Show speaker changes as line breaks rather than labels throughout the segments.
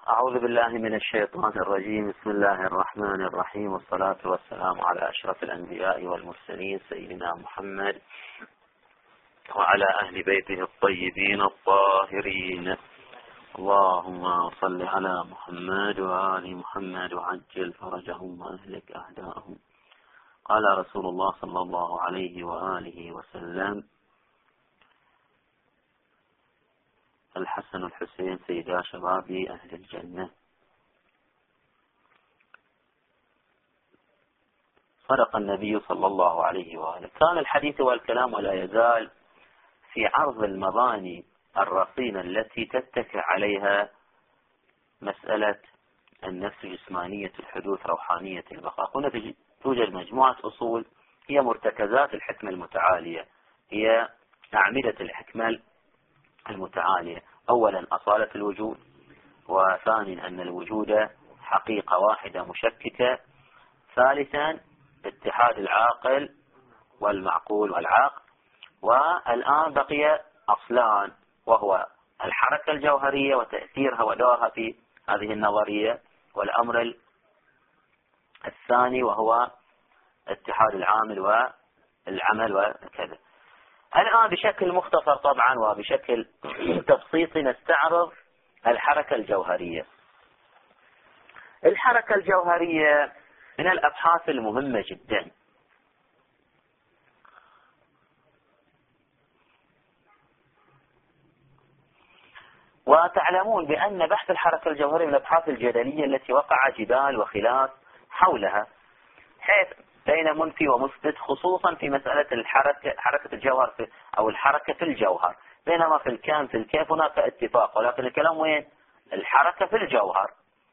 أعوذ بالله من الشيطان الرجيم. بسم الله الرحمن الرحيم، والصلاة والسلام على أشرف الأنبياء والمرسلين سيدنا محمد وعلى أهل بيته الطيبين الطاهرين. اللهم صل على محمد وآل محمد وعجل فرجهم وأهلك أعداءهم. قال رسول الله صلى الله عليه وآله وسلم: الحسن والحسين سيدا شباب أهل الجنة. صدق النبي صلى الله عليه وآله. كان الحديث والكلام ولا يزال في عرض المباني الرصينة التي تتكئ عليها مسألة النفس جسمانية الحدوث روحانية البقاء. هنا توجد مجموعة أصول هي مرتكزات الحكمة المتعالية، هي أعمدة الحكمة المتعالية. أولا أصالة الوجود، وثانيا أن الوجود حقيقة واحدة مشككة، ثالثا اتحاد العاقل والمعقول والعقل، والآن بقي أصلان، وهو الحركة الجوهرية وتأثيرها ودورها في هذه النظرية، والأمر الثاني وهو اتحاد العامل والعمل وكذا. الآن بشكل مختصر طبعا وبشكل تبسيطي نستعرض الحركة الجوهرية. الحركة الجوهرية من الأبحاث المهمة جدا، وتعلمون بأن بحث الحركة الجوهرية من الأبحاث الجدلية التي وقع جدال وخلاف حولها، حيث بين منفي ومثبت، خصوصا في مسألة حركة الجوهر أو الحركة في الجوهر، بينما في الكم في الكيف هناك اتفاق، ولكن الكلام وين؟ الحركة في الجوهر.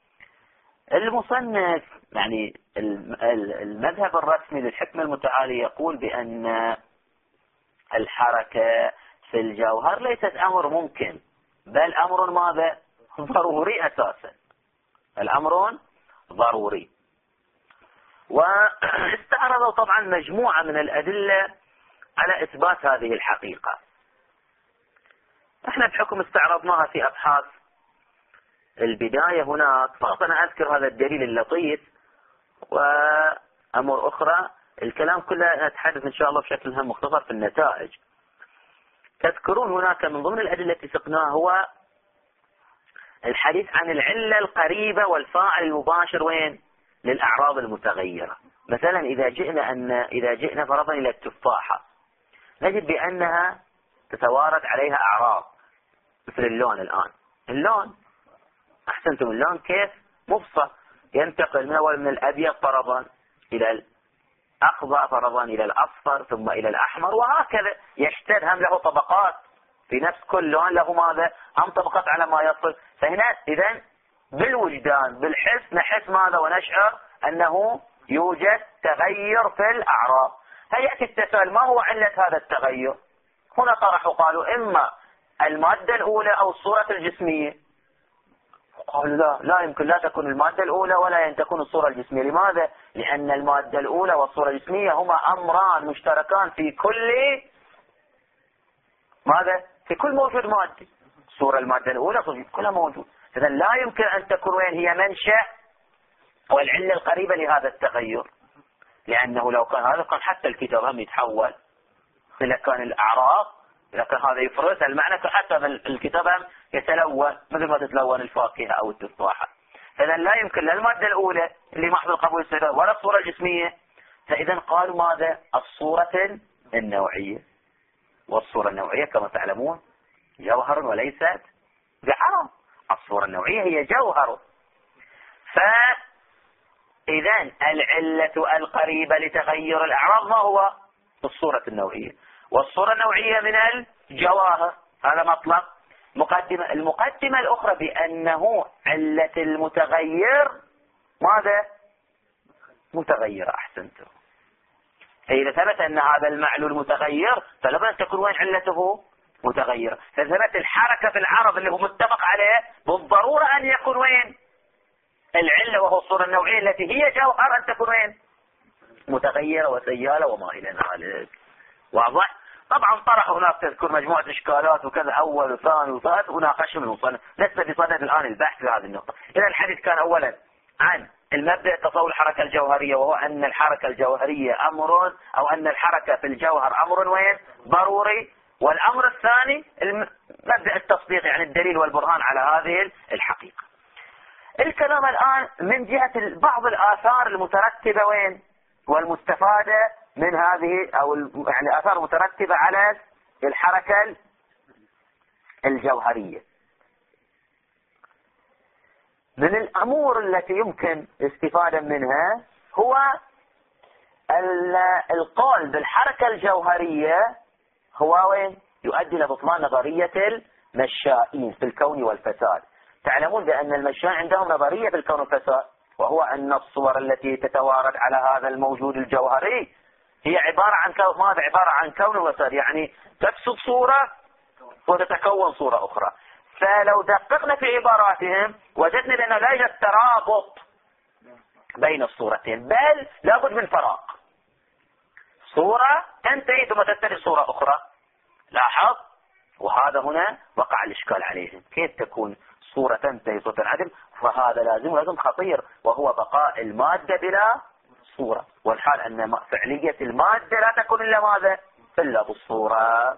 المصنف يعني المذهب الرسمي للحكمة المتعالية يقول بأن الحركة في الجوهر ليست أمر ممكن، بل أمر ماذا؟ ضروري أساسا، الأمر ضروري. واستعرضوا طبعا مجموعة من الأدلة على إثبات هذه الحقيقة. احنا بحكم استعرضناها في أبحاث البداية هناك، فقط أنا أذكر هذا الدليل اللطيف، وأمر أخرى الكلام كله نتحدث إن شاء الله بشكل هم مختصر في النتائج. تذكرون هناك من ضمن الأدلة التي سقناها هو الحديث عن العلة القريبة والفاعل المباشر وين؟ للأعراض المتغيرة. مثلا إذا جئنا فرضا إلى التفاحة، نجد بأنها تتوارد عليها أعراض مثل اللون. الآن اللون أحسنتم، اللون كيف؟ مفصل، ينتقل من الأبيض فرضا إلى الأخضر فرضا إلى الأصفر ثم إلى الأحمر، وهكذا يشتد، هم له طبقات في نفس كل لون، له ماذا؟ هم طبقات على ما يصل. فهنا إذن بالوجدان بالحس نحس ماذا ونشعر أنه يوجد تغير في الأعراض. هيأتي التساؤل: ما هو علة هذا التغير؟ هنا طرحوا قالوا إما المادة الأولى أو الصورة الجسمية. قالوا لا يمكن، لا تكون المادة الأولى ولا تكون الصورة الجسمية. لماذا؟ لأن المادة الأولى والصورة الجسمية هما أمران مشتركان في كل ماذا؟ في كل موجود مادي. صورة المادة الأولى كلها موجود، إذا لا يمكن أن تكون وين هي منشأ والعلة القريبة لهذا التغير، لأنه لو كان هذا كان حتى الكتاب هم يتحول. إذا كان الأعراض، إذا كان هذا يفرز المعنى، حتى الكتاب هم يتلون مثل ما تتلون الفاكهة أو التفاحة. إذا لا يمكن لا المادة الأولى اللي محض القبول السيدة ولا الصورة الجسمية. فإذا قالوا ماذا؟ الصورة النوعية. والصورة النوعية كما تعلمون جوهر وليست بعرض. الصورة النوعية هي جوهر. فإذا العلة القريبة لتغير الأعراض ما هو؟ الصورة النوعية. والصورة النوعية من الجواهر، هذا مطلق. المقدمة الأخرى بأنه علة المتغير ماذا؟ متغير. أحسنتم. فإذا ثبت أن هذا المعلول متغير فلابد أن تكون وين علته؟ متغيرة. فثبت الحركة في العرض اللي هو متفق عليه بالضرورة أن يكون وين؟ العلة، وهو الصورة النوعية التي هي جوهر، أن تكون وين؟ متغيرة وسيالة وما إلى ذلك. واضح؟ طبعا طرح هناك تذكر مجموعة إشكالات وكذا أول وثاني وثالث وناقشهم وصلنا لسه بصدد الآن البحث في هذه النقطة. إذا الحديث كان أولا عن المبدأ تصور الحركة الجوهرية، وهو أن الحركة الجوهرية أمر، أو أن الحركة في الجوهر أمر وين ضروري. والأمر الثاني مبدأ التصديق، يعني الدليل والبرهان على هذه الحقيقة. الكلام الآن من جهة بعض الآثار المترتبة وين والمستفادة من هذه، أو يعني الآثار المترتبة على الحركة الجوهرية. من الأمور التي يمكن استفادة منها هو القول بالحركة الجوهرية هو وين يؤدي لبطلان نظرية المشائين في الكون والفساد. تعلمون بأن المشائين عندهم نظرية في الكون والفساد، وهو أن الصور التي تتوارد على هذا الموجود الجوهري هي عبارة عن ماذا؟ عبارة عن كون وفساد، يعني تفسد صورة وتتكون صورة أخرى. فلو دققنا في عباراتهم وجدنا بأنه لا يوجد ترابط بين الصورتين، بل لابد من فراغ. صورة تنتهي ثم تتبع صورة أخرى. لاحظ، وهذا هنا وقع الإشكال عليهم، كيف تكون صورة تنتهي صورة تنعدم؟ فهذا لازم خطير، وهو بقاء المادة بلا صورة، والحال أن فعلية المادة لا تكون إلا ماذا؟ إلا بالصورة.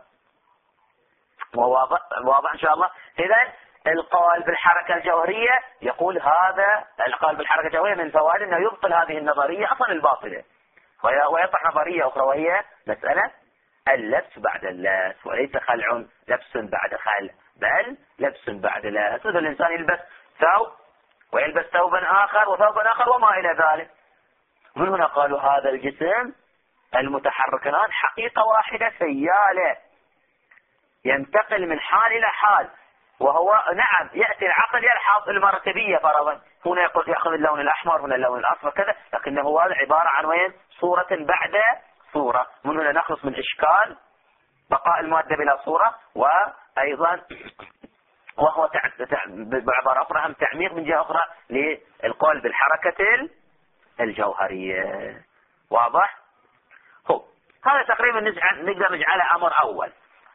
واضح إن شاء الله. إذا القول بالحركة الجوهرية يقول هذا القول بالحركة الجوهرية من فوائد أنه يبطل هذه النظرية أصلا الباطلة، ويطرح نظرية أخرى وهي مسألة اللبس بعد اللبس، وليس خلع لبس بعد خلع، بل لبس بعد لبس. إذا الإنسان يلبس ثوب ويلبس ثوبا آخر وثوبا آخر وما إلى ذلك. من هنا قالوا هذا الجسم المتحرك الآن حقيقة واحدة سيالة، ينتقل من حال إلى حال، وهو نعم يأتي العقل يلحظ المرتبية فرضا، هنا يقول يأخذ اللون الأحمر هنا اللون الأصفر كذا، لكنه هذا عبارة عن وين؟ صورة بعد صورة. من هنا نخلص من إشكال بقاء المادة بلا صورة، وأيضا وهو بعبارة أخرى هم تعميق من جهة أخرى للقول بالحركة الجوهرية. واضح؟ هو هذا تقريبا نقدر نجعله أمر أول.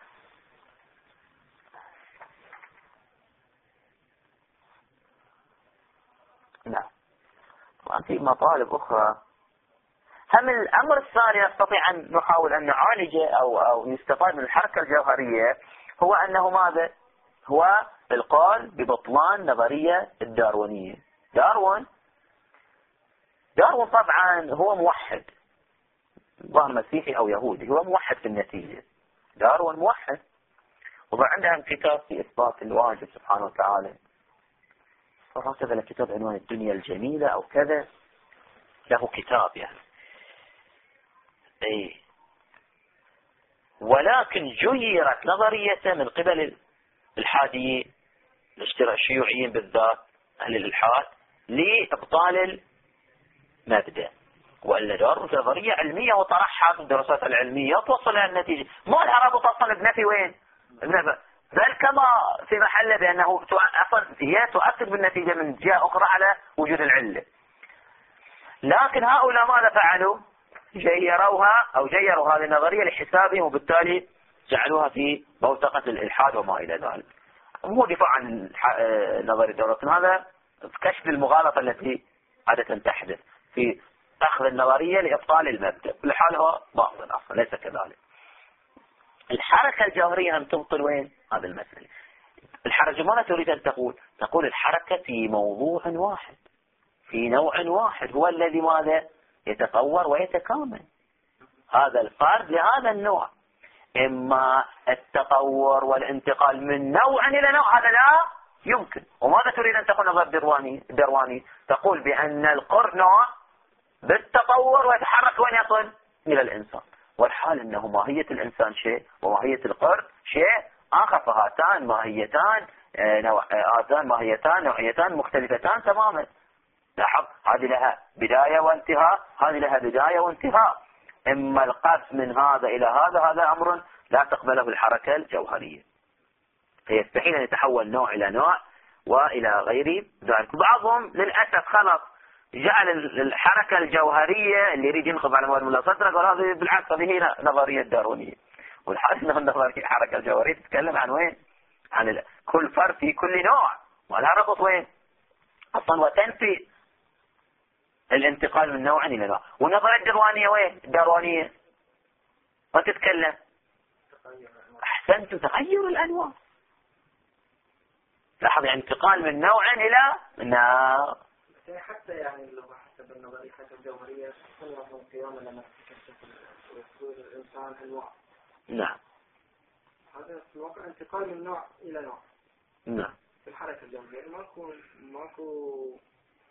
نعم. طبعا في مطالب أخرى. هم الأمر الثاني نستطيع أن نحاول أن نعالجه أو يستفاد من الحركة الجوهرية، هو أنه ماذا؟ هو القول ببطلان نظرية الداروينية. داروين طبعا هو موحد، ظاهر مسيحي أو يهودي، هو موحد في النتيجة. داروين موحد، وعنده كتاب في إثبات الواجب سبحانه وتعالى، وهكذا الكتاب عنوان الدنيا الجميلة أو كذا، له كتاب يعني. ولكن جيرت نظريته من قبل الحاديين الشيوعيين بالذات أهل الإلحاد لإبطال المبدأ، وإلا دار نظرية علمية وطرحها في الدراسات العلمية توصل إلى النتيجة، ما لها رابط أصلا بنفي وين؟ بل كما في محله بأنه أصلا هي تؤكد بالنتيجة من جهة أخرى على وجود العلة. لكن هؤلاء ماذا فعلوا؟ جيروا هذه النظرية لحسابهم، وبالتالي جعلوها في بوتقة الإلحاد وما إلى ذلك. مو دفاع عن نظرية داروين، هذا كشف المغالطة التي عادة تحدث في أخذ النظرية لإبطال المبدأ. الحال هو باطل أصلا، ليس كذلك. الحركة الجوهرية أن تبطل وين؟ هذا المسألة. الحركة ماذا تريد أن تقول الحركة في موضوع واحد، في نوع واحد، هو الذي ماذا؟ يتطور ويتكامل. هذا الفرد لهذا النوع، إما التطور والانتقال من نوع إلى نوع، هذا لا يمكن. وماذا تريد أن تقول نظر الدرواني؟ تقول بأن القرد نوع بالتطور ويتحرك وين يصل؟ إلى الإنسان، والحال أنه ماهية الإنسان شيء وماهية القرد شيء آخر، فهاتان ماهيتان نوعيتان مختلفتان تماما. لاحظ، هذه لها بداية وانتهاء، هذه لها بداية وانتهاء. إما القفز من هذا إلى هذا أمر لا تقبله الحركة الجوهرية، فيستحيل أن يتحول نوع إلى نوع وإلى غير ذلك. بعضهم للأسف خلط، جعل الحركة الجوهرية اللي يريد ينقض على مواد ملا صدرك، قال هذه بالعكس هذه هي نظرية داروينية، والحاسم النظرية الحركة الجوهرية تتكلم عن وين؟ عن كل فرد في كل نوع، ولها ربط وين؟ أصلا وتنفي الانتقال من نوع إلى نوع. والنظرية الدروانية وين؟ الدروانية ما تتكلم. أحسنت، تغير الأنواع. لاحظ يعني انتقال من نوع إلى نوع.
حتى يعني لو حسب النظرية حتى الجوهرية صنف القيامة لما تكتشف الإنسان أنواع.
نعم.
هذا في الواقع انتقال من نوع إلى نوع.
نعم.
في الحركة الجوهرية ماكو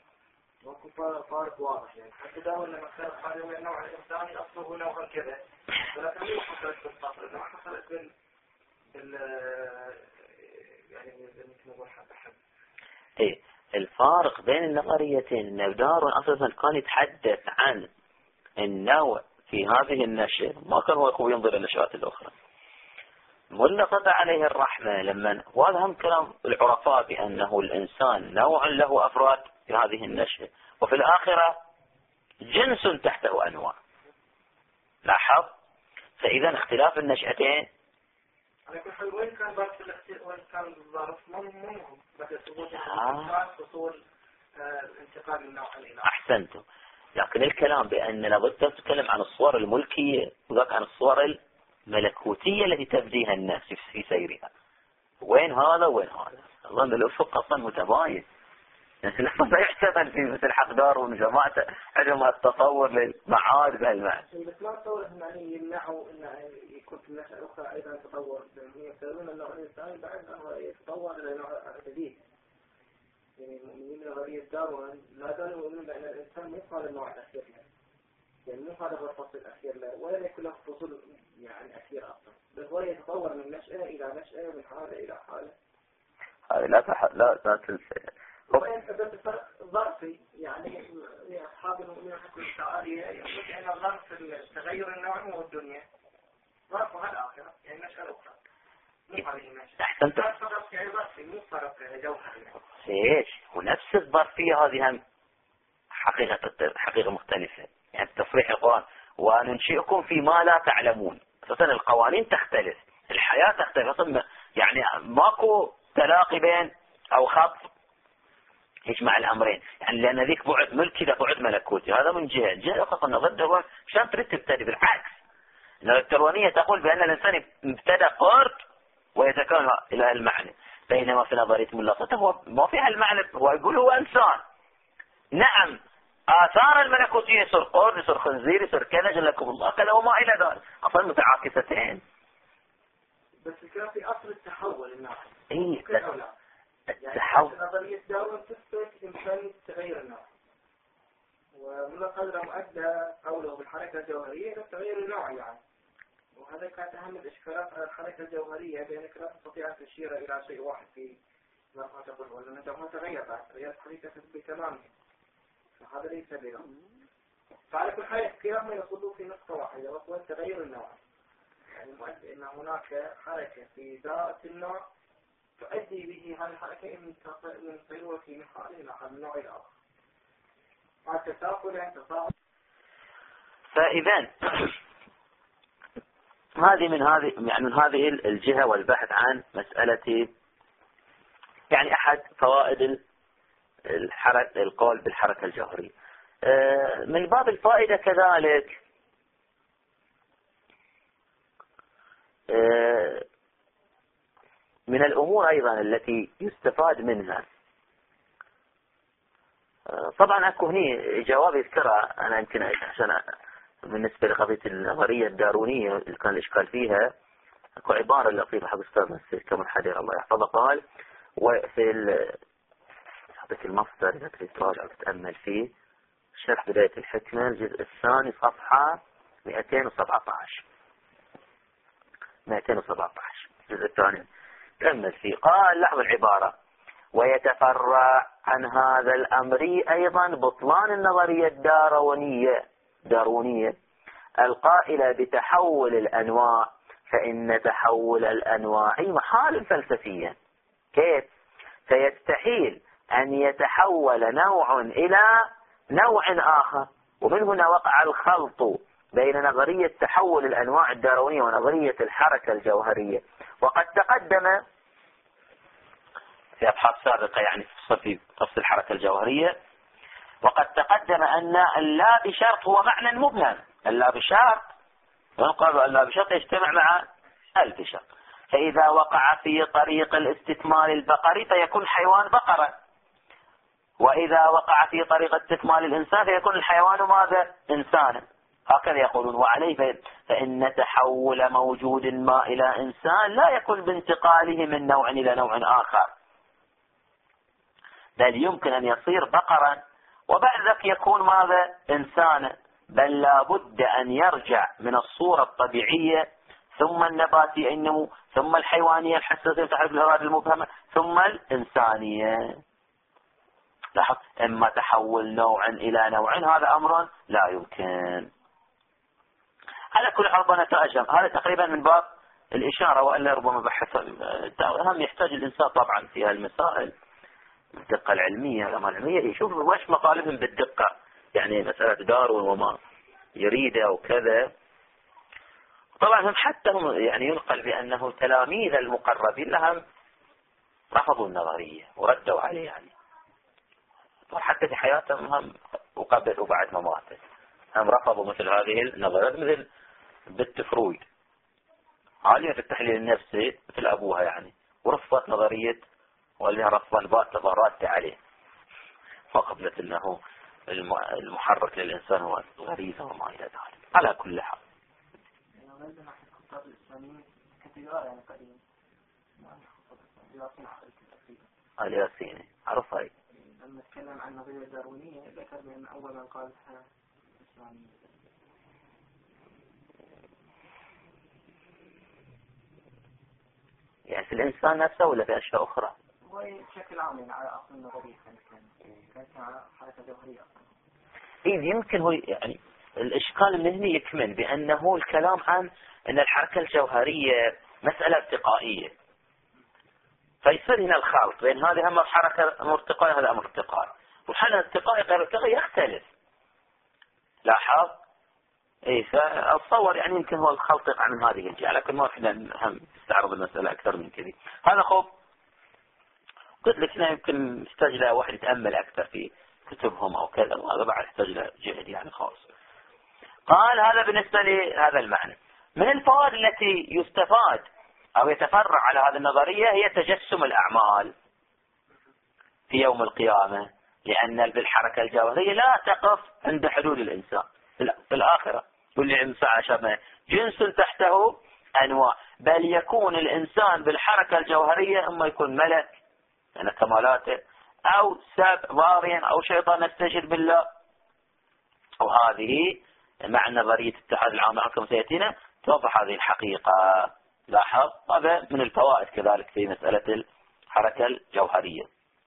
فارق واضح يعني. حتى داول لما كان قالوا من النوع الإنساني أصله نوع كذا، ولكن مو حصلت بالطفل، إنما حصلت يعني مثل ما نقول حب.
إيه الفارق بين النظريتين إن دارون أصلا كان يتحدث عن النوع في هذه النشأة، ما كان هو ينظر للنشآت الأخرى. ملا قطع عليه الرحمة لما وهذا هم كلام العرفاء بأنه الإنسان نوع له أفراد في هذه النشأة، وفي الآخرة جنس تحته أنواع. لاحظ، فإذا اختلاف النشأتين
على كل حال وين كان ضرب الاختلاف، وين كان الظرف منهم بدأ وصول الانتقال من نوع إلى.
أحسنتم. لكن الكلام بأن لابد تتكلم عن الصور الملكية وذاك عن الصور الملكوتية التي تبديها الناس في سيرها. وين هذا وين هذا؟ أظن الأفق أصلا متباين. لا يحتمل في مثل حق دارون وجماعته عندهم التصور للمعاد بهالمعنى.
بس ما تصور أن يمنعوا أن يكون في النشأة الأخرى أيضا تطور، يعني يقولون النوع الإنساني بعد أنه يتطور إلى نوع جديد. يعني المؤمنين نظرية دارون لا زالوا يؤمنون بأن الإنسان مو هذا النوع الأخير له، يعني مو هذا هو الفصل الأخير له، ولا يكون له فصول يعني أخير أصلا، بل هو يتطور من نشأة إلى نشأة ومن حالة إلى حالة.
هذه لا تنسى.
وين بس الفرق ظرفي، يعني أصحاب المؤمنين حكوا الشعارية يقول أن الظرف تغير النوع هو الدنيا، ظرفها الآخرة يعني نشأة أخرى.
أحسنت.
فرق يعني ظرفي مو فرق جوهري.
ايش؟ ونفس الظرفية هذه هم حقيقة مختلفة. يعني تصريح القرآن وننشئكم فيما لا تعلمون. أساسا القوانين تختلف، الحياة تختلف، يعني ماكو تلاقي بين أو خط يجمع الأمرين. يعني لأن ذيك بعد ملكي ذا بعد ملكوتي، هذا من جهة. الجهة أخرى قلنا ضده شان تريد تبتدي بالعكس. التروانية تقول بأن الإنسان ابتدأ قرد ويتكون إلى المعنى، بينما في نظرية ملاقته هو ما فيها المعنى، هو يقول هو إنسان. نعم آثار الملكوتية يصير قرد، يصير خنزير، يصير كذا جلكم الله كذا وما إلى ذلك، أصلا متعاكستين.
بس كان في أصل التحول النوع.
إيه
التحول. يعني نظرية دارون تثبت إمكانية تغيير النوع، ومن قدر مؤدى قوله بالحركة الجوهرية لتغيير النوع يعني. وهذا كانت أهم الإشكالات على الحركة الجوهرية، بأنك لا تستطيع أن تشير إلى شيء واحد في ما تقول، وأن الجوهر تغير حركة بتمامه، فهذا ليس بنا. فعلى كل حال القيام يصدوا في نقطة واحدة وهو تغير النوع، يعني مؤدي أن هناك حركة في ذات النوع تؤدي به هذه الحركة من صيغة في محال إلى النوع الآخر. مع التساقل تصاعد.
فإذا هذه من هذه الجهة والبحث عن مسألة، يعني أحد فوائد القول بالحركة الجوهرية. من باب الفائدة كذلك من الأمور أيضا التي يستفاد منها، طبعا أكو هني جواب يذكرها أنا يمكن عشان بالنسبة لقضية النظرية الدارونية اللي كان الإشكال فيها، أكو عبارة لطيفة حق أستاذنا كمال حدير الله يحفظه، قال وفي المصدر إذا تريد تراجع وتتأمل فيه، شرح بداية الحكمة الجزء الثاني صفحة 217 الجزء الثاني تأمل فيه. قال لحظة العبارة: ويتفرع عن هذا الأمر أيضا بطلان النظرية الدارونية القائلة بتحول الأنواع، فإن تحول الأنواع محال فلسفيا. كيف؟ فيستحيل أن يتحول نوع إلى نوع آخر، ومن هنا وقع الخلط بين نظرية تحول الأنواع الداروينية ونظرية الحركة الجوهرية. وقد تقدم في أبحاث سابقة يعني في فصل الحركة الجوهرية، وقد تقدم أن اللا بشرط هو معنى مبهم. اللا بشرط ينقل اللا بشرط يجتمع مع البشرط، فإذا وقع في طريق الاستكمال البقري فيكون الحيوان بقرة، وإذا وقع في طريق استكمال الإنسان فيكون الحيوان ماذا؟ إنسانا. هكذا يقولون. وعليه فإن تحول موجود ما إلى إنسان لا يكون بانتقاله من نوع إلى نوع آخر، بل يمكن أن يصير بقرا وبعد ذلك يكون ماذا؟ إنسانا، بل لا بد أن يرجع من الصورة الطبيعية ثم النباتية النمو ثم الحيوانية الحساسية تحرك الإرادة المبهمة ثم الإنسانية. لاحظ، إما تحول نوع إلى نوع، هذا أمر لا يمكن. على كل حال نتائج هذا تقريبا من باب الإشارة، وإلا ربما بحث هم يحتاج الإنسان طبعا في هالمسائل الدقة العلمية العلمية يشوف وش مطالبهم بالدقة، يعني مسألة داروين وما يريده وكذا. طبعا هم حتى هم يعني ينقل بأنه تلاميذ المقربين لهم رفضوا النظرية وردوا عليه يعني، حتى في حياتهم هم وقبل وبعد ما ماتوا هم رفضوا مثل هذه النظريات، مثل بنت فرويد عالية في التحليل النفسي مثل أبوها يعني، ورفضت نظرية واللي رفضا باعتبارات عليه، فقبلت أنه المحرك للإنسان هو غريزة وما إلى ذلك. على كل حال الياسيني عرف هاي
لما نتكلم عن النظرية الداروينية ذكر بأن أول من قالها الإسلامية.
يعني في الإنسان نفسه ولا في أشياء أخرى؟
هو بشكل عام يعني على أصل النظرية كانت على حركة جوهرية أصلا.
إذ يمكن هو يعني الإشكال من هنا يكمن بأنه الكلام عن أن الحركة الجوهرية مسألة ارتقائية، فيصير هنا الخلط بين هذه أمر حركة مرتقائية هذا أمر ارتقائي، والحالة الارتقائي غير ارتقائي يختلف. لاحظ إيه، فأتصور يعني يمكن هو الخلط يقع من هذه الجهة، لكن ما فينا هم نستعرض المسألة أكثر من كذي. هذا خب قلت لك هنا يمكن يحتاج له واحد يتأمل أكثر في كتبهم أو كذا، وهذا بعد يحتاج له جهد يعني خاص. قال هذا بالنسبة لهذا المعنى. من الفوائد التي يستفاد أو يتفرع على هذه النظرية هي تجسم الأعمال في يوم القيامة، لأن بالحركة الجوهرية لا تقف عند حدود الإنسان في الآخرة، كل إنسان شبه جنس تحته أنواع، بل يكون الإنسان بالحركة الجوهرية إما يكون ملك يعني كمالاته، أو سب ضاريا أو شيطان نستجر بالله. وهذه مع نظرية الاتحاد العام معكم سيأتينا توضح هذه الحقيقة. لاحظ هذا من الفوائد كذلك في مسألة الحركة الجوهرية.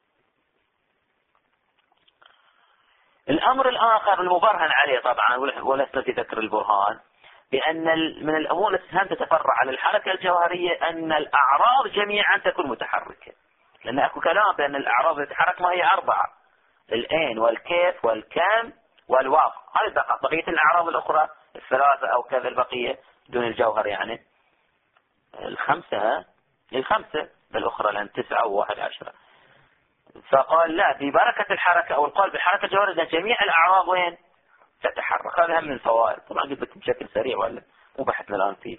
الأمر الآخر المبرهن عليه طبعا ولسنا في ذكر البرهان، بأن من الأمور التي تتفرع على الحركة الجوهرية أن الأعراض جميعا تكون متحركة، لأن أكو كلام بأن الأعراض التي تتحرك ما هي 4: الأين والكيف والكم والواو. هذه بقية الأعراض الأخرى 3 أو كذا البقية دون الجوهر يعني 5 بالأخرى لأن 9 و1 10. فقال لا، ببركة الحركة أو القول بالحركة الجوهرية جميع الأعراض وين تتحرك. هذا هم من الفوائد، طبعا قلت لك بشكل سريع ولا مو بحثنا الآن فيه.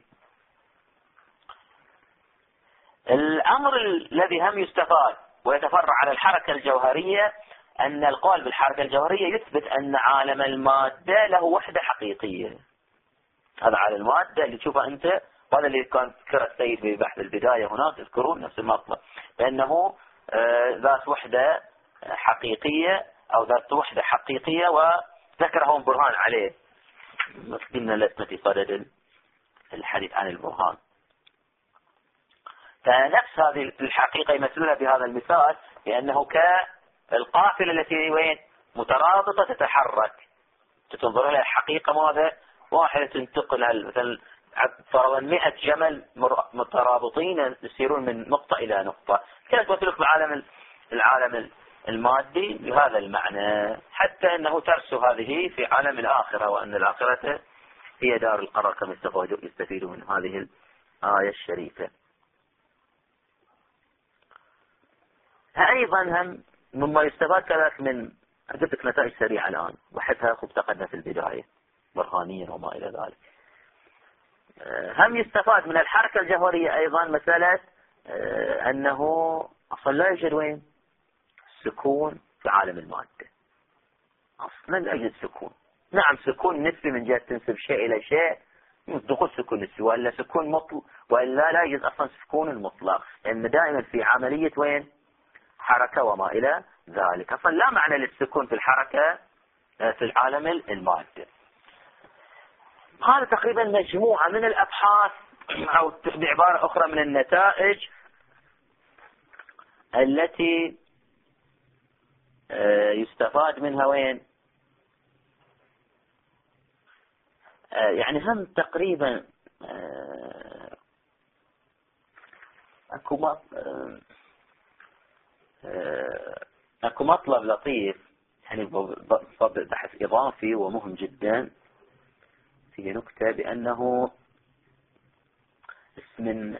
الأمر الذي هم يستفاد ويتفرع على الحركة الجوهرية أن القول بالحركة الجوهرية يثبت أن عالم المادة له وحدة حقيقية. هذا عالم المادة اللي تشوفه أنت، وهذا اللي كان ذكر السيد في بحث البداية هناك يذكرون نفس المطلب، بأنه ذات وحدة حقيقية أو ذات وحدة حقيقية، وذكرهم برهان عليه. قلنا لسنا في صدد الحديث عن البرهان. فنفس هذه الحقيقة يمثلونها بهذا المثال، لأنه كالقافلة التي وين مترابطة تتحرك، تنظر لها الحقيقة ماذا واحدة تنتقل مثلا فرضا 100 جمل مترابطين يسيرون من نقطة إلى نقطة. كانت مثلك العالم المادي بهذا المعنى، حتى أنه ترسو هذه في عالم الآخرة، وأن الآخرة هي دار القرار كما يستفيدون من هذه الآية الشريفة. أيضا هم مما يستفاد كذلك من أجبتك نتائج سريعة الآن وحدها افتقدنا في البداية برهانيا وما إلى ذلك. هم يستفاد من الحركة الجوهرية أيضا مسألة أنه أصلا لا يوجد وين سكون في عالم المادة، أصلا لا يوجد سكون. نعم سكون نسبي من جهة تنسب شيء إلى شيء، دخول سكون نسبي، ولا سكون مطلق، وإلا لا يوجد أصلا سكون مطلق، لأن دائما في عملية وين حركة وما إلى ذلك. أصلا لا معنى للسكون في الحركة في العالم المادي. هذا تقريبا مجموعة من الأبحاث أو بعبارة أخرى من النتائج التي يستفاد منها وين يعني هم تقريبا اكو مطلب لطيف يعني بحث اضافي ومهم جدا في نكتة بانه من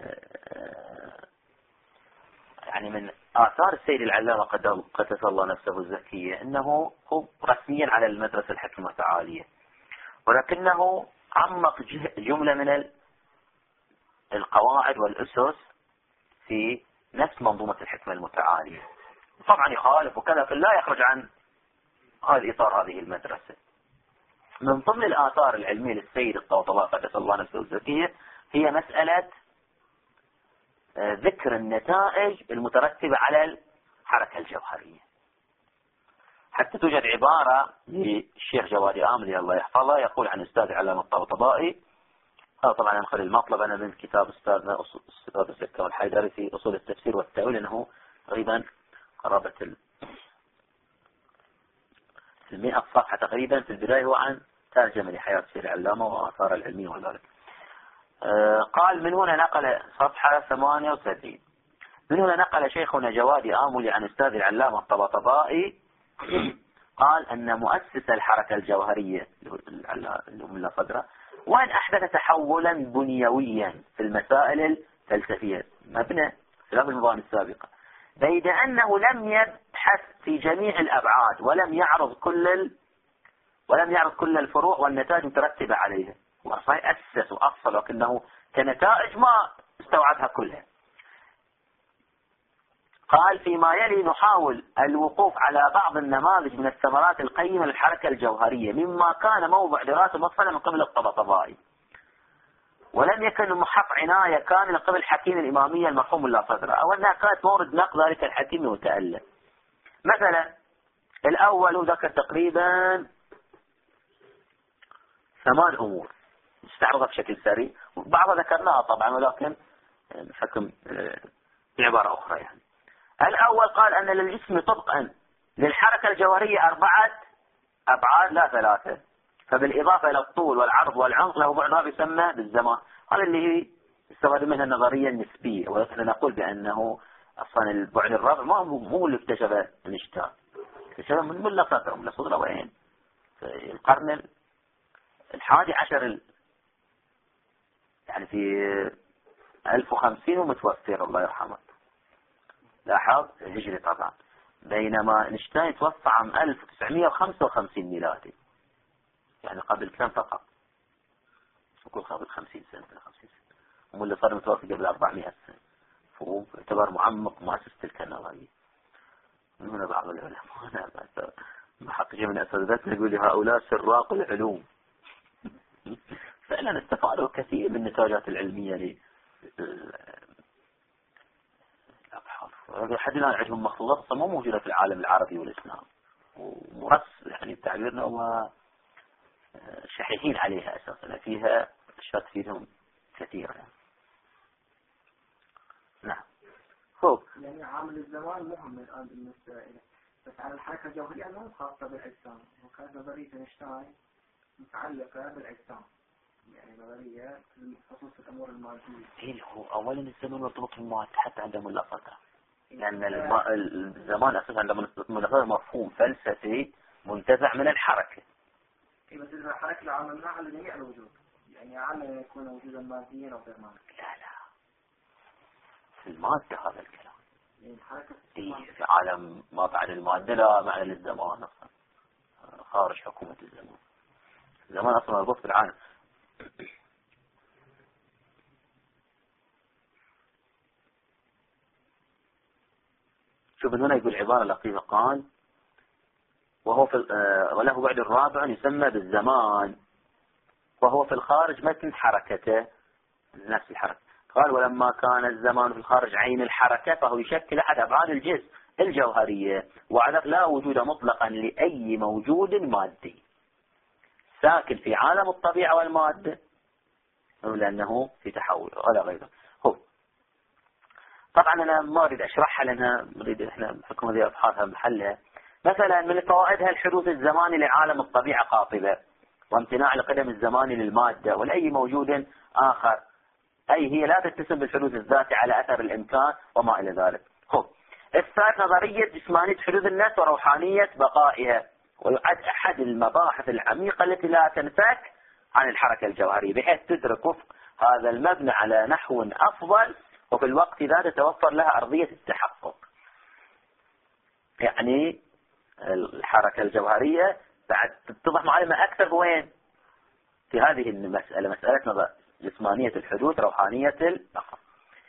يعني من آثار السيد العلامة قدس الله نفسه الزكية أنه هو رسميا على المدرسة الحكمة التعالية، ولكنه عمق جملة من القواعد والأسس في نفس منظومة الحكمة المتعالية. طبعا يخالف وكذا فلا يخرج عن هذا إطار هذه المدرسة. من ضمن الآثار العلمية للسيد الطوطباء قدس الله نفسه الزكية هي مسألة ذكر النتائج المترتبة على الحركة الجوهرية. حتى توجد عبارة للشيخ جوادي آملي الله يحفظه يقول عن أستاذ علامة الطوطبائي، هذا طبعا أنقل المطلب أنا من كتاب أستاذنا أستاذ السكة الحيدري في أصول التفسير والتأويل، أنه تقريبا قرابة 100 صفحة تقريبا. في البداية هو عن ترجمة لحياة السيد العلامة وآثار العلمية وذلك. قال من هنا نقل صفحة 78 من هنا نقل شيخنا جوادي آملي عن أستاذ العلامة الطباطبائي قال أن مؤسس الحركة الجوهرية اللي هم صدره وأن أحدث تحولا بنيويا في المسائل الفلسفية مبنى خلاف النظام السابقة، بيد أنه لم يبحث في جميع الأبعاد ولم يعرض كل الفروع والنتائج المترتبة عليها. وصحيح أسس وأصل، لكنه كنتائج ما استوعبها كلها. قال فيما يلي نحاول الوقوف على بعض النماذج من الثمرات القيمة للحركة الجوهرية مما كان موضع دراسة مفصلة من قبل الطباطبائي، ولم يكن محط عناية كاملة قبل حكيم الإمامية المرحوم الله صدره، أو أنها كانت مورد نقد ذلك الحكيم المتألف. مثلا الأول ذكر تقريبا 8 أمور استعرضها بشكل سريع، وبعضها ذكرناها طبعا ولكن حكم بعبارة أخرى. يعني الأول قال أن للجسم طبقا للحركة الجوهرية 4 أبعاد لا 3، فبالإضافة إلى الطول والعرض والعمق له بعد هذا يسمى بالزمان. هذا اللي هي استفاد منها النظرية النسبية، ونحن نقول بأنه أصلا البعد الرابع ما هو اللي اكتشفه اينشتاين، اكتشفه من ملا صدره وين في القرن 11 يعني في 1050 ومتوفر الله يرحمه، لاحظ هجري طبعا، بينما اينشتاين توفى عام 1955 ميلادي، يعني قبل كم فقط، نقول قبل 50 سنة 50 سنة، هم اللي صار متوفي قبل 400 سنة، فهو يعتبر معمق مؤسس تلك النظرية. من هنا بعض العلماء محققين من أساتذتنا يقول لي هؤلاء سراق العلوم. فعلا استفادوا كثير من النتاجات العلمية للأبحاث. لحد الآن عندهم مخطوطات مو موجودة في العالم العربي والإسلام، ومرس يعني تعبيرنا هو شحيحين عليها أساسا، فيها أشياء تفيدهم كثيرا. يعني. نعم. خوب.
يعني عامل الزمان مهم الآن بالنسبة إليه، بس على الحركة الجوهرية مو خاصة بالأجسام، وكانت نظرية اينشتاين متعلقة بالأجسام، يعني نظرية خصوص الأمور المادية.
إيه هو أولا الزمن مرتبط بالمواد حتى عندهم اللقطة، لأن الزمان أساسا عندما نستخدم مفهوم فلسفي منتزع من الحركة.
بس إذا الحركة اللي عملناها على جميع الوجود، يعني عمل يكون وجودا ماديا أو غير مادي.
لا في المادة هذا الكلام.
يعني الحركة
في عالم ما بعد المادة لا معنى للزمان أصلا، خارج حكومة الزمان. الزمان أصلا مربوط بالعالم. شوف هنا يقول عبارة لطيفة، قال وهو في وله بعد الرابع يسمى بالزمان، وهو في الخارج متن حركته نفس الحركة. قال ولما كان الزمان في الخارج عين الحركة فهو يشكل أحد أبعاد الجسم الجوهرية، وعلى لا وجود مطلقا لأي موجود مادي ساكن في عالم الطبيعة والمادة، لأنه في تحول ولا غيره. هو طبعا أنا ما أريد أشرحها لأنها نريد إحنا بحكم هذه أبحاثها محلها. مثلا من فوائدها الحدوث الزماني لعالم الطبيعة قاطبة، وامتناع القدم الزماني للمادة ولأي موجود آخر، أي هي لا تتسم بالحدوث الذاتي على أثر الإمكان وما إلى ذلك. خب إثبات نظرية جسمانية حدوث النفس وروحانية بقائها، ويعد أحد المباحث العميقة التي لا تنفك عن الحركة الجوهرية، بحيث تدرك وفق هذا المبنى على نحو أفضل وفي الوقت ذا تتوفر لها أرضية التحقق. يعني الحركة الجوهرية بعد تتضح معلمة أكثر وين؟ في هذه المسألة، مسألة جسمانية الحدوث روحانية البقاء.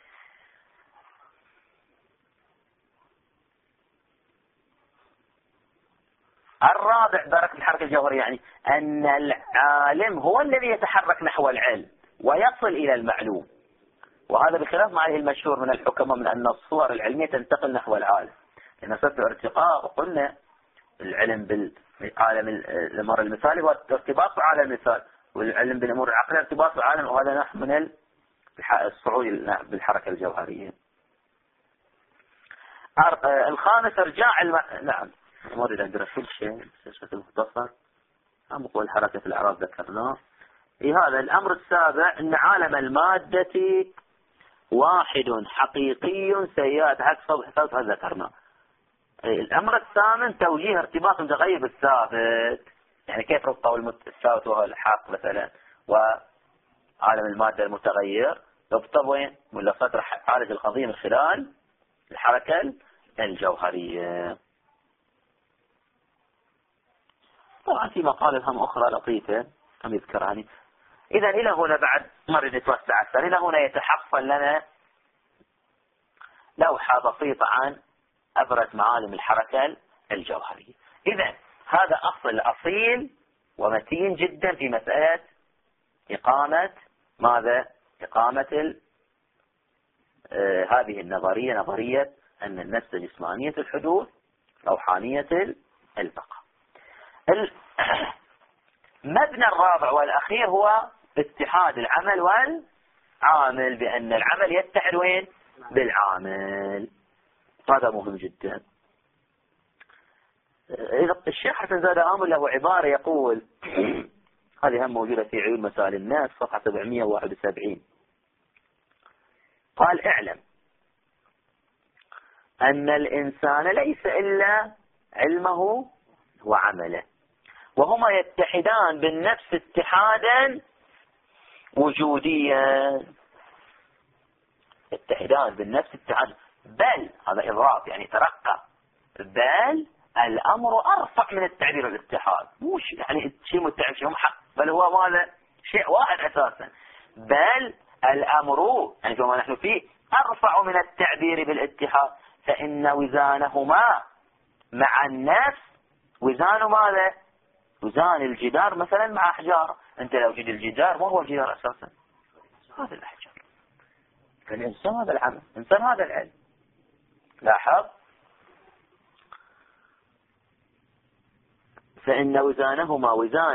الرابع بركة الحركة الجوهرية، يعني أن العالم هو الذي يتحرك نحو العلم ويصل إلى المعلوم، وهذا بخلاف ما عليه المشهور من الحكماء من أن الصور العلمية تنتقل نحو العالم، لأن صرت ارتقاء وقلنا العلم بالعالم الأمر المثالي وارتباط بعالم المثال، والعلم بالأمور العقلية ارتباط بعالم، وهذا نحو من الصعود بالحركة الجوهرية. الخامس ارجاع نعم ما اريد ادرس كل شيء بشكل مختصر. أقول حركة الأعراض ذكرناه. هذا الأمر السابع أن عالم المادة واحد حقيقي سيئات عكس حفاظها ذكرناه. الأمر الثامن توجيه ارتباط متغير بالثابت، يعني كيف ربطه الثابت وهو الحق مثلا وعالم المادة المتغير ربطه وين؟ ولا فترة عالج القضية من خلال الحركة الجوهرية. طبعا في مقالة هم أخرى لطيفة هم يذكرها. إذا إلى هنا بعد مرة نتوسع أكثر، إلى هنا يتحصل لنا لوحة بسيطة عن أبرز معالم الحركة الجوهرية. إذا هذا أصل أصيل ومتين جدا في مسألة إقامة ماذا؟ إقامة هذه النظرية، نظرية أن النفس جسمانية الحدوث روحانية البقاء. المبنى الرابع والأخير هو اتحاد العمل والعامل، بأن العمل يتحد وين؟ بالعامل. هذا مهم جدا. الشيخ حسن زاد آمل له عبارة يقول هذه هم موجودة في عيون مسائل الناس صفحة 771. قال اعلم أن الإنسان ليس إلا علمه وعمله، وهما يتحدان بالنفس اتحادا وجوديا، يتحدان بالنفس اتحادا، بل هذا إضافة يعني ترقى، بل الأمر أرفع من التعبير الاتحاد، مش يعني شيء متحد شيء محق، بل هو ماذا؟ شيء واحد أساسا، بل الأمر يعني كما نحن فيه أرفع من التعبير بالاتحاد، فإن وزانهما مع النفس وزان ماذا؟ وزان الجدار مثلا مع أحجار. أنت لو جد الجدار ما هو الجدار أساسا؟ هذا الأحجار. فالإنسان هذا العمل، الإنسان هذا العلم. لاحظ فإن وزانهما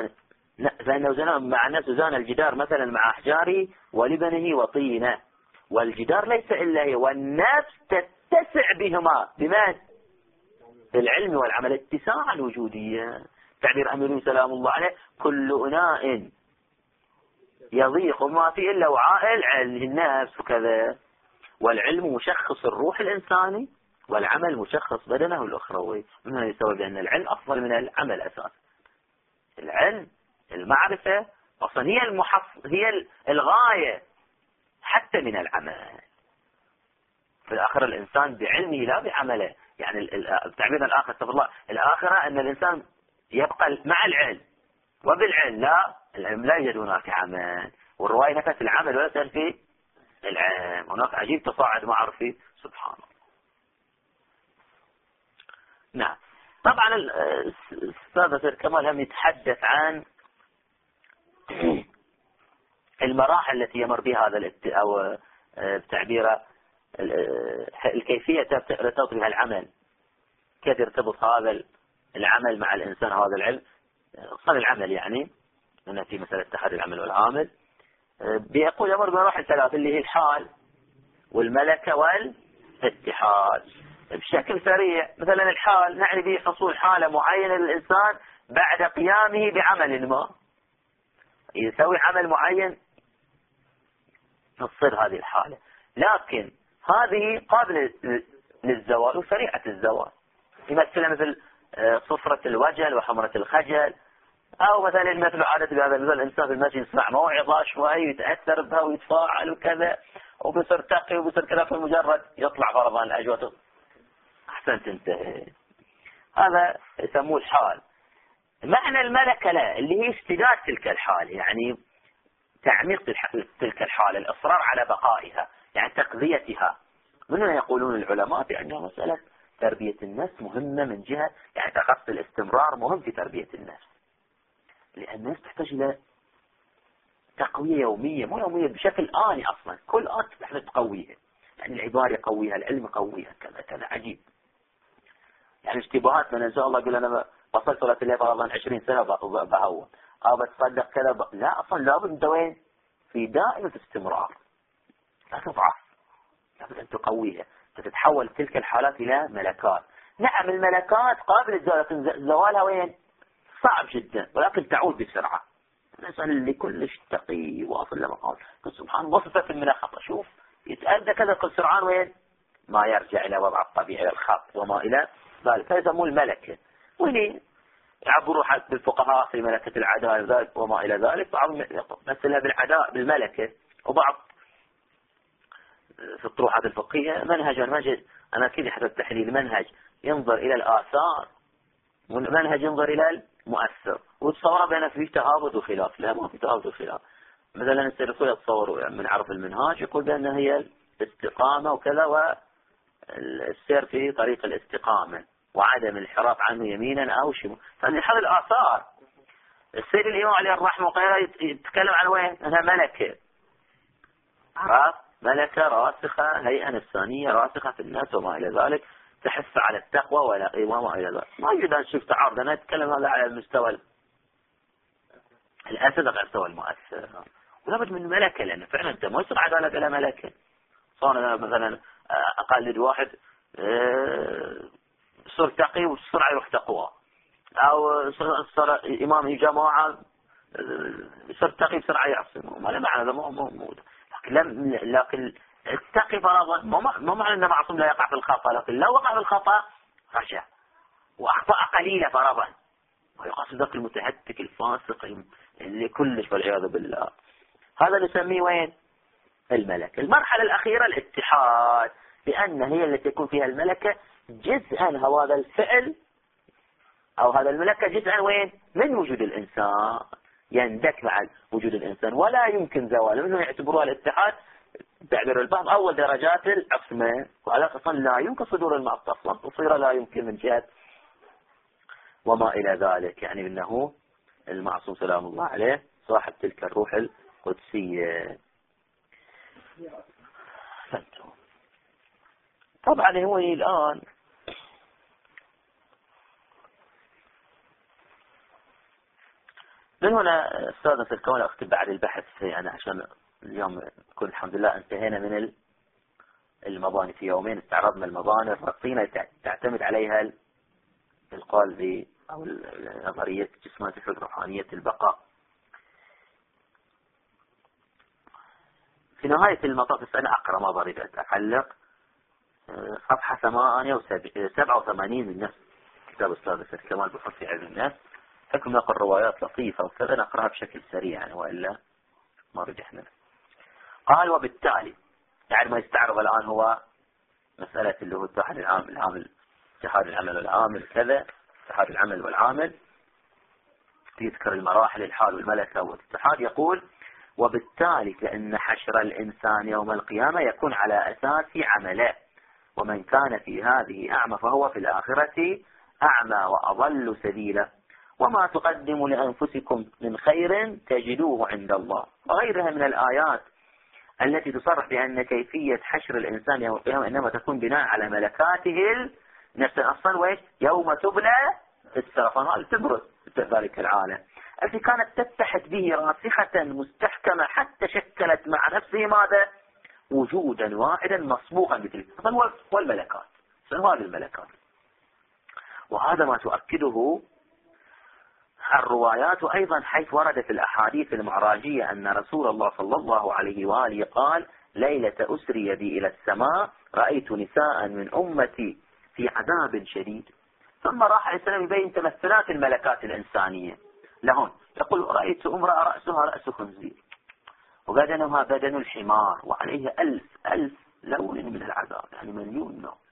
مع النفس وزان الجدار مثلا مع أحجاره ولبنه وطينه، والجدار ليس إلا هي، والنفس تتسع بهما بمن؟ بالعلم والعمل، اتساعا وجوديا. تعبير أمير سلام الله عليه كل إناء يضيق ما فيه إلا وعاء العلم النفس وكذا، والعلم مشخص الروح الإنساني والعمل مشخص بدنه الأخروي. من هذا السبب أن العلم أفضل من العمل أساسا. العلم المعرفة أصلا هي الغاية حتى من العمل. في الآخرة الإنسان بعلمه لا بعمله. يعني التعبير الآخر استغفر الله، الآخرة أن الإنسان يبقى مع العلم وبالعلم، لا العلم لا يوجد هناك عمل، والرواية نفت العمل ولا تنفي العلم. هناك عجيب تصاعد معرفي سبحان الله. نعم. طبعا الأستاذ سيد كمال هم يتحدث عن المراحل التي يمر بها هذا أو بتعبيره الكيفية التي يرتبط بها العمل، كيف يرتبط هذا العمل مع الإنسان، هذا العلم صار العمل يعني أنه في مسألة اتحاد العمل والعامل. بيقول يمر بمراحل ثلاث اللي هي الحال والملكة والاتحاد بشكل سريع. مثلا الحال نعني به حصول حالة معينة للإنسان بعد قيامه بعمل ما، يسوي عمل معين تصير هذه الحالة، لكن هذه قابلة للزوال وسريعة الزوال. يمثلها مثل صفرة الوجل وحمرة الخجل، أو مثلا المثل عادة بهذا المثل الإنسان في المسجد يسمع موعظة شوي ويتأثر بها ويتفاعل وكذا وبصير تقي وبصير كذا، في مجرد يطلع فرضا الأجوة أحسن تنتهي. هذا يسموه الحال. معنى الملكة لا اللي هي اشتداد تلك الحال، يعني تعميق تلك الحالة، الإصرار على بقائها، يعني تقضيتها. من هنا يقولون العلماء بأنها مسألة تربية النفس مهمة من جهة، يعني تقصد الاستمرار مهم في تربية النفس، لأن النفس تحتاج إلى تقوية يومية، مو يومية بشكل آني أصلا، كل آن تحتاج تقويها، يعني العبارة يقويها، العلم يقويها، كذا كذا عجيب. يعني اشتباهات من إن شاء الله يقول أنا وصلت صلاة الليل فرضا 20 سنة بهون أو بتصدق كذا لا، أصلا لابد أنت وين في دائمة استمرار، لا تضعف، لابد أن تقويها، تتحول تلك الحالات إلى ملكات. نعم الملكات قابلة للزوال، لكن زوالها وين صعب جدا، ولكن تعود بسرعة. الإنسان اللي كلش تقي واصل لمقام سبحان الله وصفت من الخطأ، شوف يتأذى كذا كل سرعان وين ما يرجع إلى وضع الطبيعي الخط وما إلى ذلك. فيسموه الملكة، وهنا يعبروا حتى الفقهاء في ملكة العداء وما إلى ذلك، بعض مثلها بالعداء بالملكة، وبعض في الطروحات الفقهية منهج أنا كذا حتى التحليل منهج ينظر إلى الآثار ومنهج ينظر إلى المؤثر، وتصور بأن في تهابط وخلاف. لا، ما في تهابط وخلاف. مثلا السيرسول يتصور يعني من عرف المنهاج يقول بأن هي الاستقامة وكذا، والسير في طريق الاستقامة وعدم الانحراف عنه يمينا أو شمالا. فهذه الآثار. السيد الإمام عليه الرحمة وقيله يتكلم عن وين أنها ملكة، عرف ملكة راسخة، هيئة نفسانية راسخة في الناس وما إلى ذلك، تحث على التقوى وما إلى ذلك. ما يجب أن نشوف تعارض، أنا أتكلم هذا على المستوى الأسد على المستوى المؤثر، ولابد من ملكة، لأن فعلا أنت ما يصير عدالة بلا ملكة. صار مثلا أقلد واحد صار تقي وبسرعة يروح تقوى، أو صار إمام جماعة صار تقي بسرعة يعصم، ما له معنى، هذا مو لكن التقي فرضا ما معنى أنه معصوم لا يقع في الخطأ، لكن لو وقع في الخطأ رجع وأخطأ قليلة فرضا، ويقصد ذاك المتهتك الفاسق اللي كلش والعياذ بالله. هذا نسميه وين الملكة. المرحلة الأخيرة الاتحاد، لأن هي التي يكون فيها الملكة جزءا هذا الفعل أو هذا الملكة جزءا وين من وجود الإنسان، يندك مع وجود الإنسان ولا يمكن زواله. منه يعتبروها الاتحاد تعبير البعض أول درجات العصمة، وعلى أصلا لا يمكن صدور المعصى أصلا، تصير لا يمكن من جهة وما إلى ذلك، يعني إنه المعصوم سلام الله عليه صاحب تلك الروح القدسية. طبعا هو الآن من هنا أستاذنا في الكون أختم بعد البحث يعني عشان اليوم نكون الحمد لله انتهينا من المباني. في يومين استعرضنا المباني الرصينة تعتمد عليها القال أو نظرية جسمانية الحب روحانية البقاء. في نهاية المطاف أنا أقرأ ما بريد أتعلق صفحة 87 من نفس كتاب أستاذ كمال بحث في علم النفس. حكم نقل روايات لطيفة وكذا نقرأها بشكل سريع يعني، وإلا ما رجحنا. قال وبالتالي يعني ما يستعرض الآن هو مسألة اللي هو اتحاد العامل اتحاد العمل والعامل كذا، اتحاد العمل والعامل، يذكر المراحل الحال والملكة والاتحاد. يقول وبالتالي فإن حشر الإنسان يوم القيامة يكون على أساس عمله، ومن كان في هذه أعمى فهو في الآخرة أعمى وأضل سبيلا، وما تقدموا لأنفسكم من خير تجدوه عند الله، وغيرها من الآيات التي تصرح بأن كيفية حشر الإنسان يوم القيامة إنما تكون بناء على ملكاته نفس أصلا ويش يوم تبلى السرطان تبرز ذلك العالم التي كانت تتحد به راسخة مستحكمة حتى شكلت مع نفسه ماذا وجودا واحدا مصبوغا بتلك والملكات هذه الملكات. وهذا ما تؤكده الروايات أيضا، حيث ورد في الأحاديث المعراجية أن رسول الله صلى الله عليه وآله قال ليلة أسري بي إلى السماء رأيت نساء من أمتي في عذاب شديد، ثم راح عليه السلام يبين تمثلات الملكات الإنسانية لهن، يقول رأيت امرأة رأسها رأس خنزير وبدنها بدن الحمار وعليها ألف لون من العذاب، يعني مليون نوع.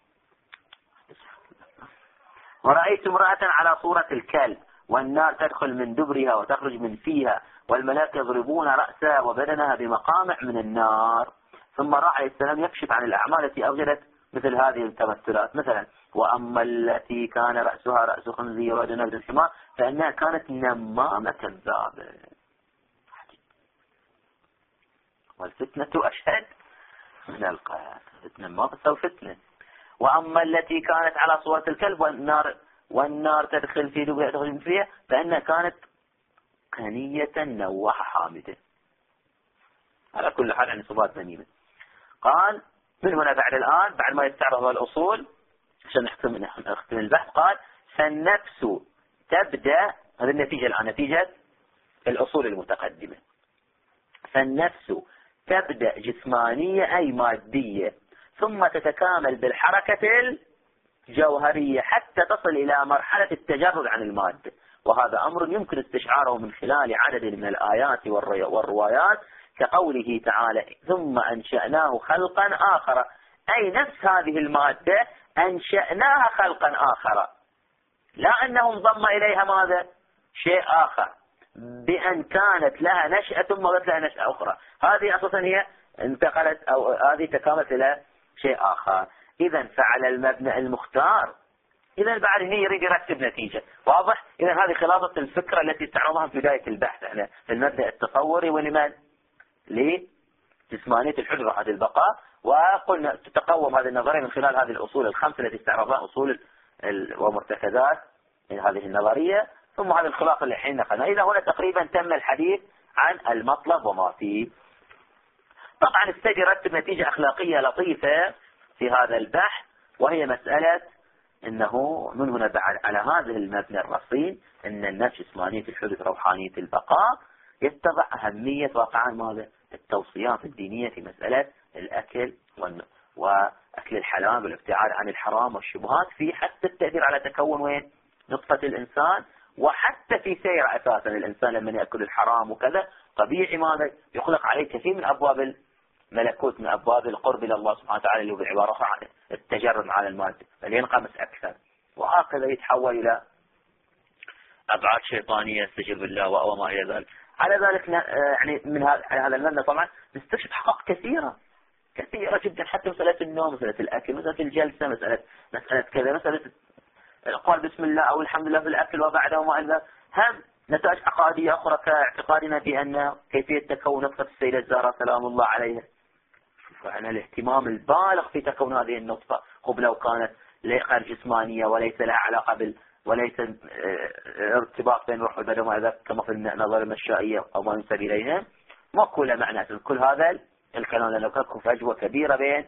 ورأيت امرأة على صورة الكلب والنار تدخل من دبرها وتخرج من فيها، والملائكة يضربون رأسها وبدنها بمقامع من النار. ثم راح عليه السلام يكشف عن الأعمال التي أوجدت مثل هذه التمثلات، مثلا وأما التي كان رأسها رأس خنزير وبدنها بدن الحمار فإنها كانت نمامة كذابة، والفتنة أشهد من القتل، فتنة ما تسوي فتنة. وأما التي كانت على صورة الكلب والنار تدخل في دبرها تخرج فيها فإنها كانت قنية نواحة حامدة. على كل حال عن صفات ذميمة. قال من هنا بعد الآن بعد ما يستعرض الأصول عشان نختم البحث، قال فالنفس تبدأ، هذه النتيجة الآن نتيجة الأصول المتقدمة، فالنفس تبدأ جسمانية أي مادية ثم تتكامل بالحركة الجوهرية حتى تصل إلى مرحلة التجرد عن المادة، وهذا أمر يمكن استشعاره من خلال عدد من الآيات والروايات كقوله تعالى ثم أنشأناه خلقا آخر، أي نفس هذه المادة أنشأناها خلقا آخر، لا أنه انضم إليها ماذا شيء آخر بأن كانت لها نشأة ثم ضت لها نشأة أخرى، هذه أساسا هي انتقلت أو هذه تكاملت إلى شيء آخر. إذا فعل المبنى المختار، إذا بعد هنا يريد يرتب نتيجة واضح. إذا هذه خلاصة الفكرة التي استعرضها في بداية البحث احنا في المبدأ التصوري ولمن لجسمانية الحجرة هذه البقاء، وقلنا تتقوم هذه النظرية من خلال هذه الأصول الخمسة التي استعرضها أصول ومرتكزات من هذه النظرية، ثم هذه الخلاصة اللي حين نقلنا. إذا هنا تقريبا تم الحديث عن المطلب وما فيه. طبعا السيد يرتب نتيجة أخلاقية لطيفة في هذا البحث، وهي مسألة أنه من هنا بعد على هذا المبنى الرصين أن النفس جسمانية الحدث روحانية البقاء يتضع أهمية واقعا ماذا التوصيات الدينية في مسألة الأكل وأكل الحلال والابتعاد عن الحرام والشبهات في حتى التأثير على تكون وين نطفة الإنسان، وحتى في سير أساسا الإنسان لما يأكل الحرام وكذا طبيعي ماذا يخلق عليه كثير من أبواب الملكوت من أبواب القرب إلى الله سبحانه وتعالى اللي هو بالعبارة عن التجرد على المادة فلينقمس أكثر، وهكذا يتحول إلى أبعاد شيطانية استجر بالله وما إلى ذلك. على ذلك يعني من هذا المبنى طبعا نستكشف حقائق كثيرة جدا، حتى مسألة النوم، مسألة الأكل، مسألة الجلسة، مسألة كذا، مسألة القول بسم الله أو الحمد لله في الأكل وبعده وما إلى ذلك، هم نتائج عقائدية أخرى كاعتقادنا بأن كيفية تكون نطفة السيدة الزهراء سلام الله عليها، فعلا الاهتمام البالغ في تكون هذه النطفة قبل لو كانت غير جسمانية وليس لها علاقة وليس ارتباط بين روح والبدن وما إلى ذلك كما في النظر المشائية أو ما ينسب إليها، ما كل معنى كل هذا الكلام، لأنه كان فجوة كبيرة بين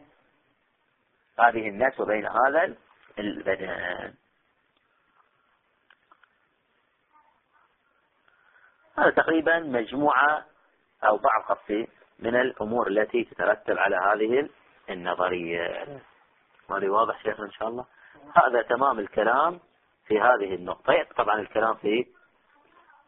هذه النفس وبين هذا البدن. هذا تقريبا مجموعة أو بعض قصي من الأمور التي تترتب على هذه النظرية. هذا واضح شيخنا إن شاء الله. هذا تمام الكلام في هذه النقطة. طبعا الكلام في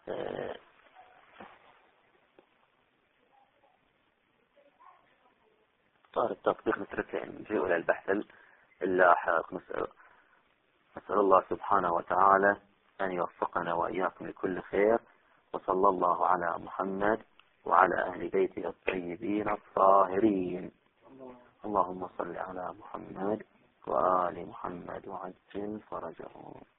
صار التطبيق نتركه نجيء إلى البحث اللاحق. نسأل الله سبحانه وتعالى أن يوفقنا وإياكم لكل خير، وصلى الله على محمد وعلى أهل بيته الطيبين الطاهرين. اللهم صل على محمد وآل محمد وعجل فرجهم.